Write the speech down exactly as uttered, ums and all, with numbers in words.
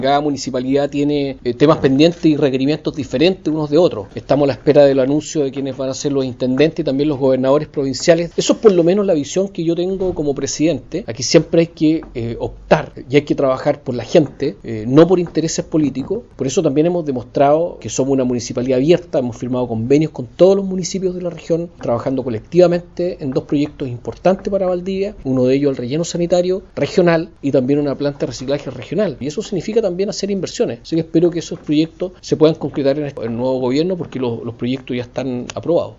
Cada municipalidad tiene eh, temas pendientes y requerimientos diferentes unos de otros. Estamos a la espera del anuncio de quienes van a ser los intendentes y también los gobernadores provinciales. Eso es por lo menos la visión que yo tengo como presidente. Aquí siempre hay que eh, optar y hay que trabajar por la gente, eh, no por intereses políticos. Por eso también hemos demostrado que somos una municipalidad abierta, hemos firmado convenios con todos los municipios de la región, trabajando colectivamente en dos proyectos importantes para Valdivia, uno de ellos el relleno sanitario regional y también una planta de reciclaje regional. Y eso significa también hacer inversiones. Así que espero que esos proyectos se puedan concretar en el nuevo gobierno porque los, los proyectos ya están aprobados.